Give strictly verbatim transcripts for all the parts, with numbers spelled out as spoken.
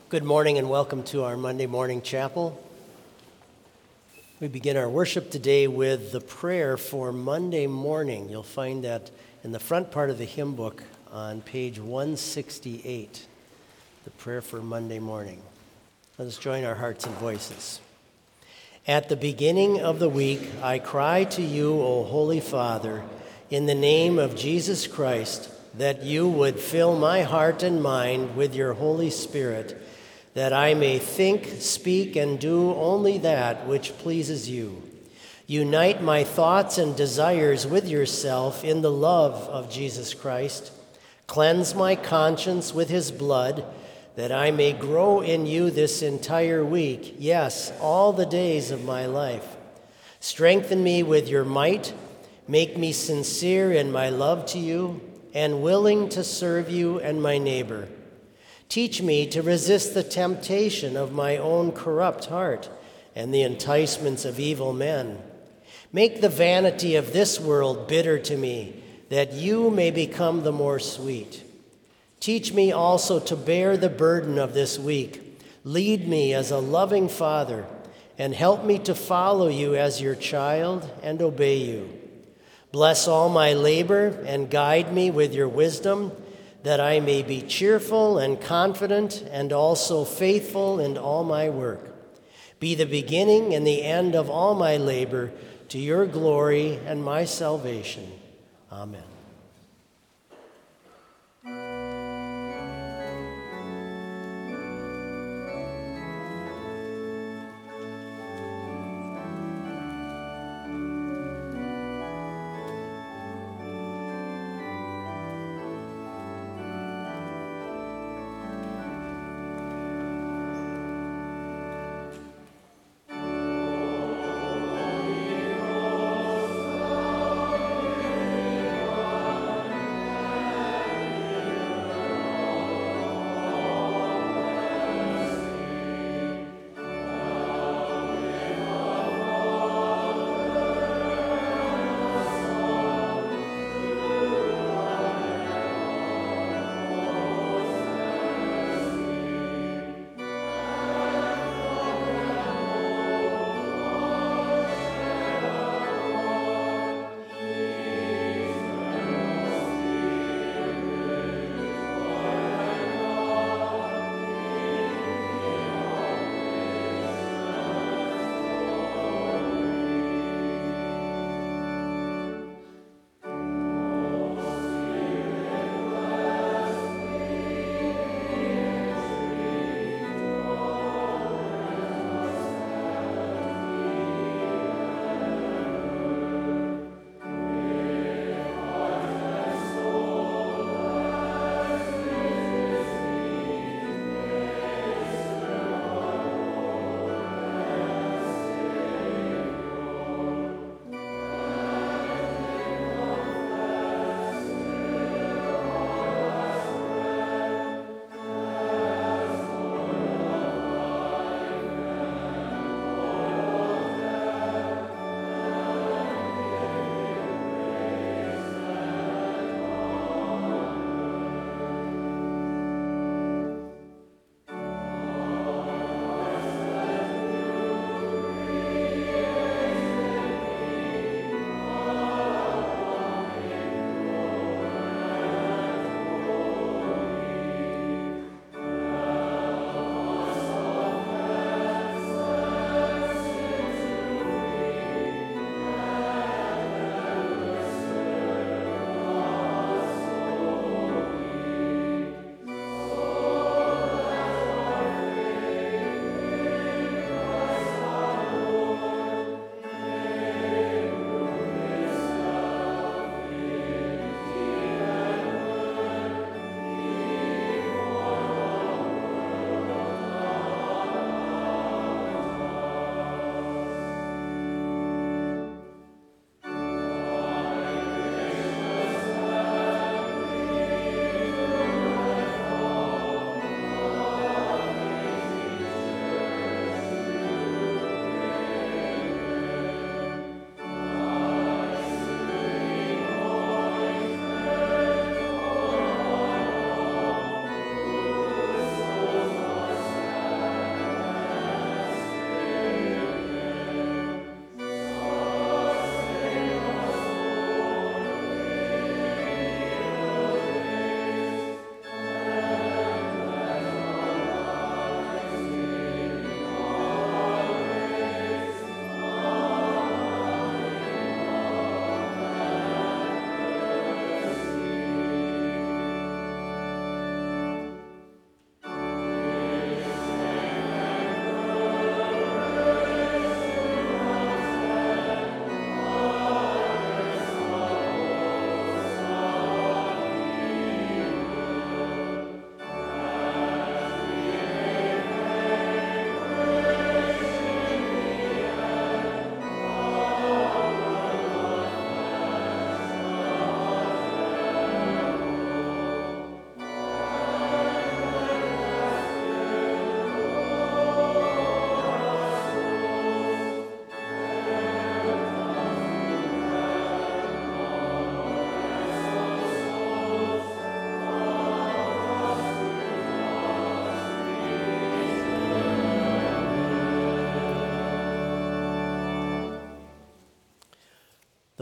Good morning and welcome to our Monday morning chapel. We begin our worship today with the prayer for Monday morning. You'll find that in the front part of the hymn book on page one sixty-eight, the prayer for Monday morning. Let us join our hearts and voices. At the beginning of the week, I cry to you, O Holy Father, in the name of Jesus Christ, that you would fill my heart and mind with your Holy Spirit, that I may think, speak, and do only that which pleases you. Unite my thoughts and desires with yourself in the love of Jesus Christ. Cleanse my conscience with his blood, that I may grow in you this entire week, yes, all the days of my life. Strengthen me with your might, make me sincere in my love to you, and willing to serve you and my neighbor. Teach me to resist the temptation of my own corrupt heart and the enticements of evil men. Make the vanity of this world bitter to me, that you may become the more sweet. Teach me also to bear the burden of this week. Lead me as a loving father, and help me to follow you as your child and obey you. Bless all my labor and guide me with your wisdom, that I may be cheerful and confident and also faithful in all my work. Be the beginning and the end of all my labor, to your glory and my salvation. Amen.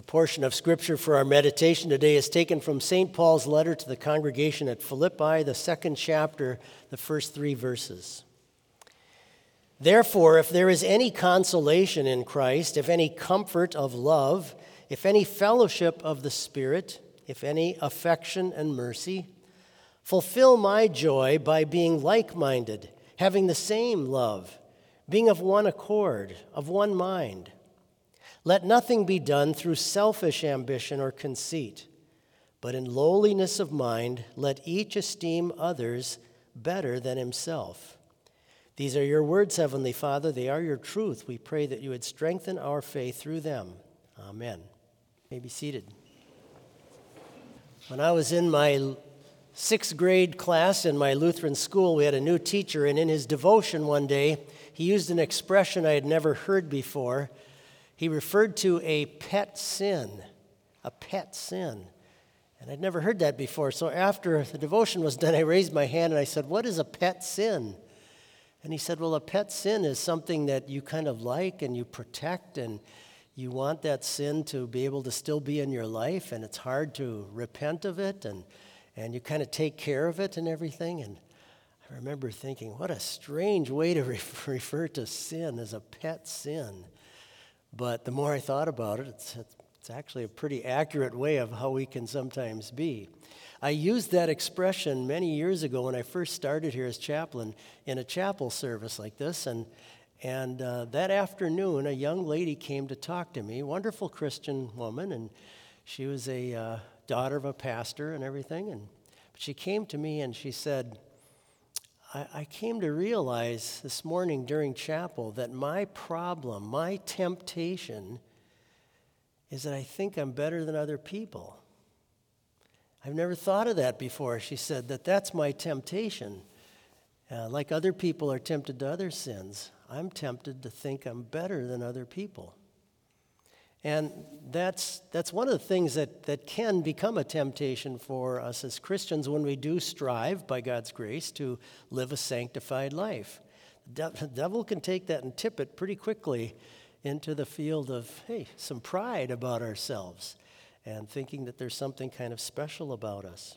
portion of Scripture for our meditation today is taken from Saint Paul's letter to the congregation at Philippi, the second chapter, the first three verses. Therefore, if there is any consolation in Christ, if any comfort of love, if any fellowship of the Spirit, if any affection and mercy, fulfill my joy by being like-minded, having the same love, being of one accord, of one mind. Let nothing be done through selfish ambition or conceit, but in lowliness of mind, let each esteem others better than himself. These are your words, Heavenly Father. They are your truth. We pray that you would strengthen our faith through them. Amen. You may be seated. When I was in my sixth grade class in my Lutheran school, we had a new teacher, and in his devotion one day, he used an expression I had never heard before. He referred to a pet sin, a pet sin. And I'd never heard that before. So after the devotion was done, I raised my hand and I said, "What is a pet sin?" And he said, "Well, a pet sin is something that you kind of like and you protect, and you want that sin to be able to still be in your life, and it's hard to repent of it, and, and you kind of take care of it and everything." And I remember thinking, what a strange way to re- refer to sin as a pet sin. But the more I thought about it, it's, it's actually a pretty accurate way of how we can sometimes be. I used that expression many years ago when I first started here as chaplain in a chapel service like this. And, and uh, that afternoon, a young lady came to talk to me, wonderful Christian woman, and she was a uh, daughter of a pastor and everything. And but she came to me and she said, I came to realize this morning during chapel that my problem, my temptation, is that I think I'm better than other people. I've never thought of that before. She said that that's my temptation. Uh, like other people are tempted to other sins, I'm tempted to think I'm better than other people. And that's that's one of the things that, that can become a temptation for us as Christians when we do strive, by God's grace, to live a sanctified life. The devil can take that and tip it pretty quickly into the field of, hey, some pride about ourselves and thinking that there's something kind of special about us.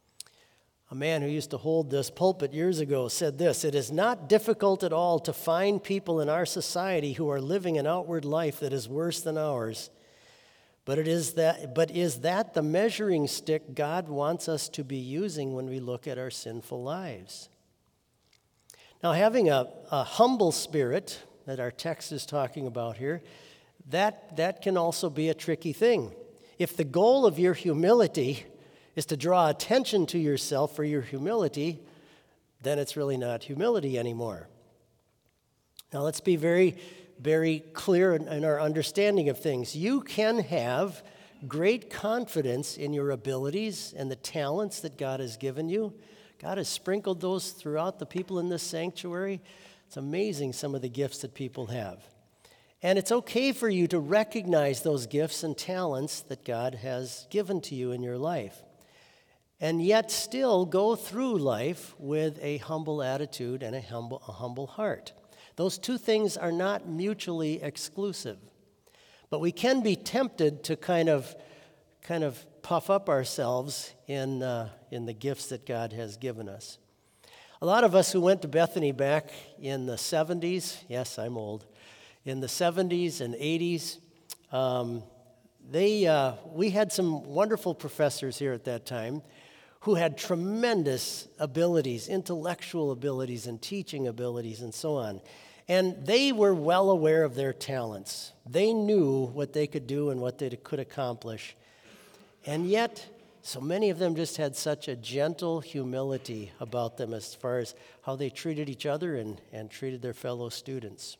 A man who used to hold this pulpit years ago said this: "It is not difficult at all to find people in our society who are living an outward life that is worse than ours. But it is that, but is that the measuring stick God wants us to be using when we look at our sinful lives?" Now, having a, a humble spirit that our text is talking about here, that, that can also be a tricky thing. If the goal of your humility is to draw attention to yourself for your humility, then it's really not humility anymore. Now, let's be very, very clear in, in our understanding of things. You can have great confidence in your abilities and the talents that God has given you. God has sprinkled those throughout the people in this sanctuary. It's amazing some of the gifts that people have. And it's okay for you to recognize those gifts and talents that God has given to you in your life, and yet still go through life with a humble attitude and a humble, a humble heart. Those two things are not mutually exclusive. But we can be tempted to kind of, kind of puff up ourselves in, uh, in the gifts that God has given us. A lot of us who went to Bethany back in the seventies, yes, I'm old, in the seventies and eighties, um, they, uh, we had some wonderful professors here at that time who had tremendous abilities, intellectual abilities and teaching abilities and so on. And they were well aware of their talents. They knew what they could do and what they could accomplish. And yet, so many of them just had such a gentle humility about them as far as how they treated each other and, and treated their fellow students.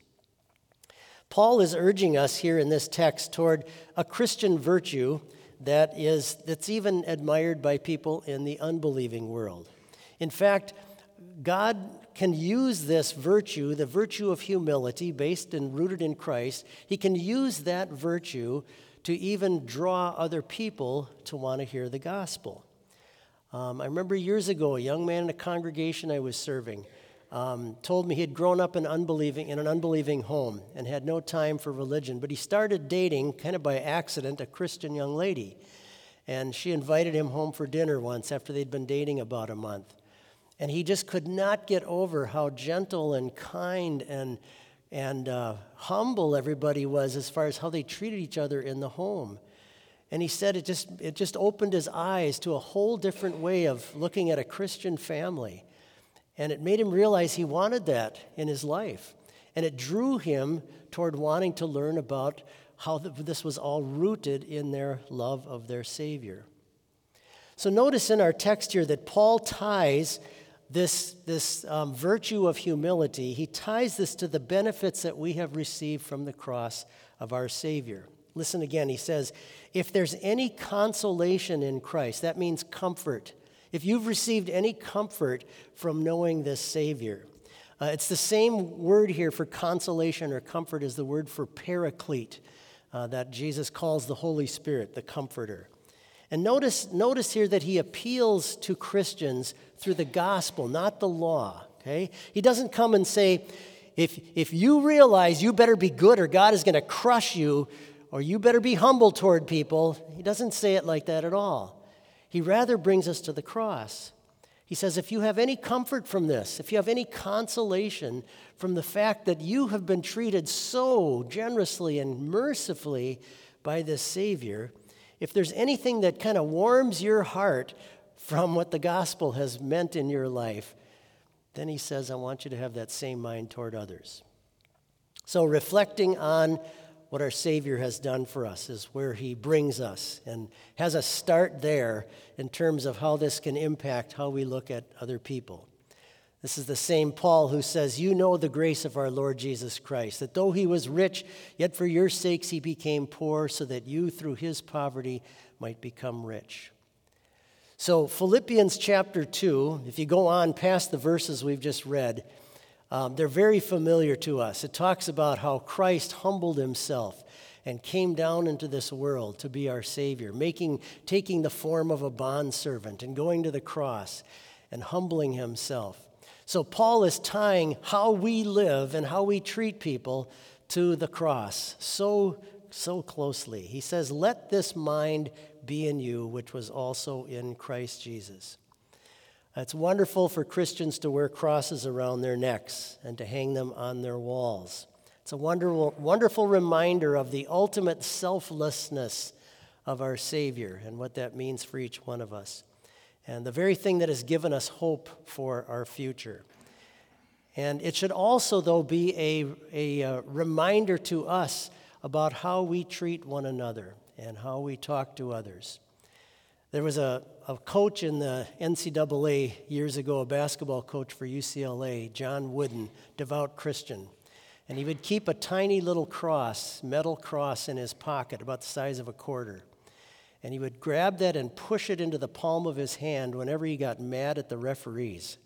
Paul is urging us here in this text toward a Christian virtue that is that's even admired by people in the unbelieving world. In fact, God can use this virtue, the virtue of humility based and rooted in Christ, he can use that virtue to even draw other people to want to hear the gospel. Um, I remember years ago, a young man in a congregation I was serving, um, told me he had grown up in unbelieving in an unbelieving home and had no time for religion. But he started dating, kind of by accident, a Christian young lady. And she invited him home for dinner once after they'd been dating about a month. And he just could not get over how gentle and kind and, and uh, humble everybody was as far as how they treated each other in the home. And he said it just, it just opened his eyes to a whole different way of looking at a Christian family. And it made him realize he wanted that in his life. And it drew him toward wanting to learn about how this was all rooted in their love of their Savior. So notice in our text here that Paul ties this, this um, virtue of humility, he ties this to the benefits that we have received from the cross of our Savior. Listen again, he says, if there's any consolation in Christ, that means comfort. If you've received any comfort from knowing this Savior, uh, it's the same word here for consolation or comfort as the word for paraclete uh, that Jesus calls the Holy Spirit, the Comforter. And notice, notice here that he appeals to Christians through the gospel, not the law. Okay? He doesn't come and say, if, if you realize you better be good or God is going to crush you, or you better be humble toward people. He doesn't say it like that at all. He rather brings us to the cross. He says, if you have any comfort from this, if you have any consolation from the fact that you have been treated so generously and mercifully by this Savior, if there's anything that kind of warms your heart from what the gospel has meant in your life, then he says, I want you to have that same mind toward others. So reflecting on what our Savior has done for us is where he brings us and has us start there in terms of how this can impact how we look at other people. This is the same Paul who says, you know the grace of our Lord Jesus Christ, that though he was rich, yet for your sakes he became poor, so that you through his poverty might become rich. So Philippians chapter two, if you go on past the verses we've just read, Um, they're very familiar to us. It talks about how Christ humbled himself and came down into this world to be our Savior, making, taking the form of a bondservant and going to the cross and humbling himself. So Paul is tying how we live and how we treat people to the cross so, so closely. He says, let this mind be in you, which was also in Christ Jesus. It's wonderful for Christians to wear crosses around their necks and to hang them on their walls. It's a wonderful, wonderful reminder of the ultimate selflessness of our Savior and what that means for each one of us. And the very thing that has given us hope for our future. And it should also, though, be a, a, a reminder to us about how we treat one another and how we talk to others. There was a, a coach in the N C double A years ago, a basketball coach for U C L A, John Wooden, devout Christian. And he would keep a tiny little cross, metal cross in his pocket, about the size of a quarter. And he would grab that and push it into the palm of his hand whenever he got mad at the referees.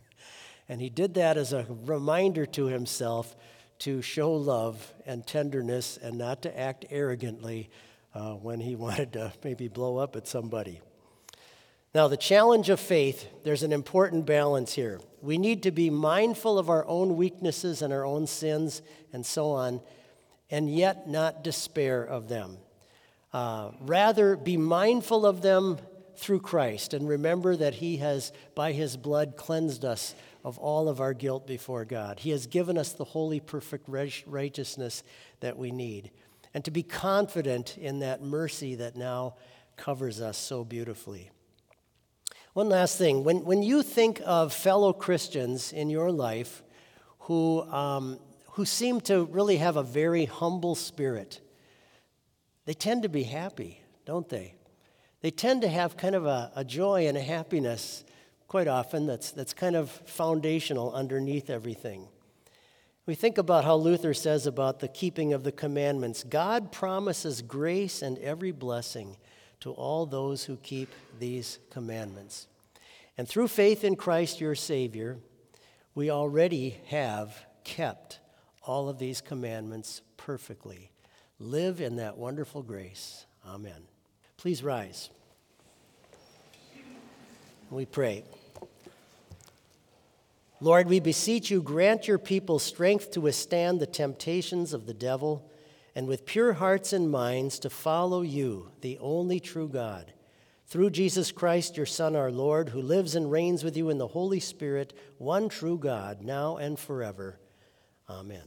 And he did that as a reminder to himself to show love and tenderness and not to act arrogantly Uh, when he wanted to maybe blow up at somebody. Now, the challenge of faith, there's an important balance here. We need to be mindful of our own weaknesses and our own sins and so on, and yet not despair of them. Uh, rather, be mindful of them through Christ and remember that he has, by his blood, cleansed us of all of our guilt before God. He has given us the holy, perfect righteousness that we need. And to be confident in that mercy that now covers us so beautifully. One last thing. When, when you think of fellow Christians in your life who, um, who seem to really have a very humble spirit, they tend to be happy, don't they? They tend to have kind of a, a joy and a happiness quite often that's, that's kind of foundational underneath everything. We think about how Luther says about the keeping of the commandments. God promises grace and every blessing to all those who keep these commandments. And through faith in Christ, your Savior, we already have kept all of these commandments perfectly. Live in that wonderful grace. Amen. Please rise. We pray. Lord, we beseech you, grant your people strength to withstand the temptations of the devil, and with pure hearts and minds to follow you, the only true God. Through Jesus Christ, your Son, our Lord, who lives and reigns with you in the Holy Spirit, one true God, now and forever. Amen.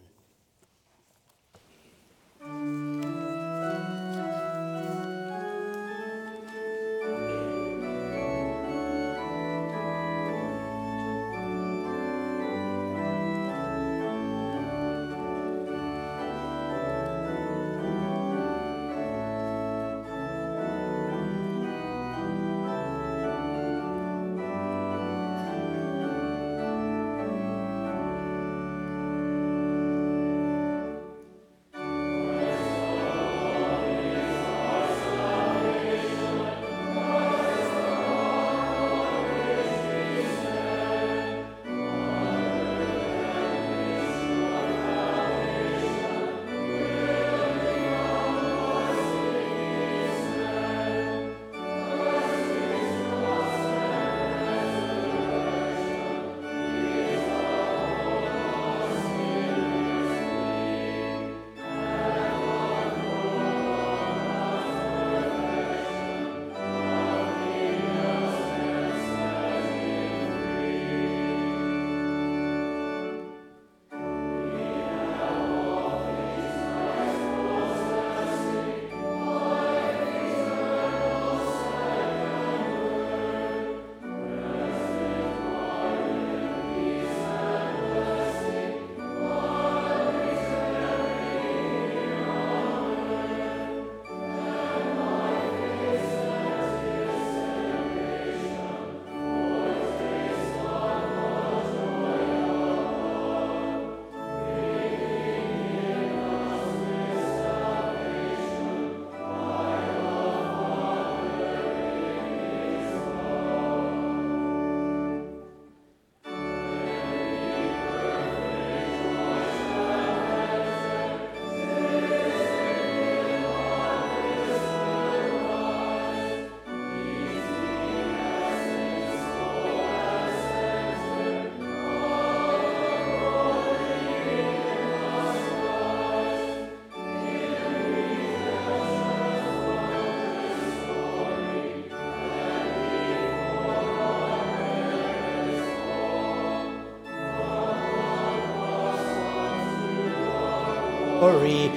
Glory,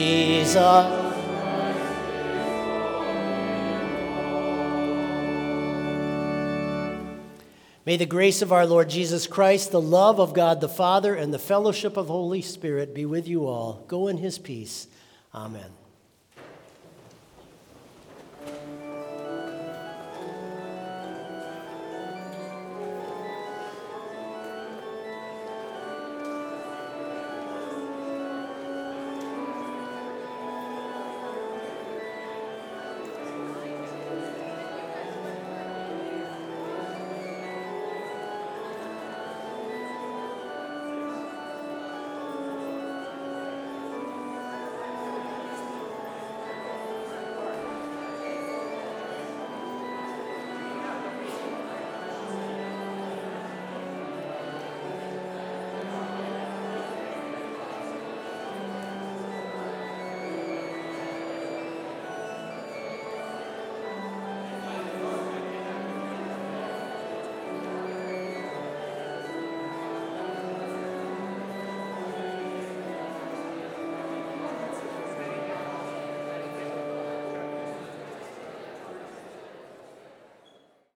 Jesus. May the grace of our Lord Jesus Christ, the love of God the Father, and the fellowship of the Holy Spirit be with you all. Go in his peace. Amen.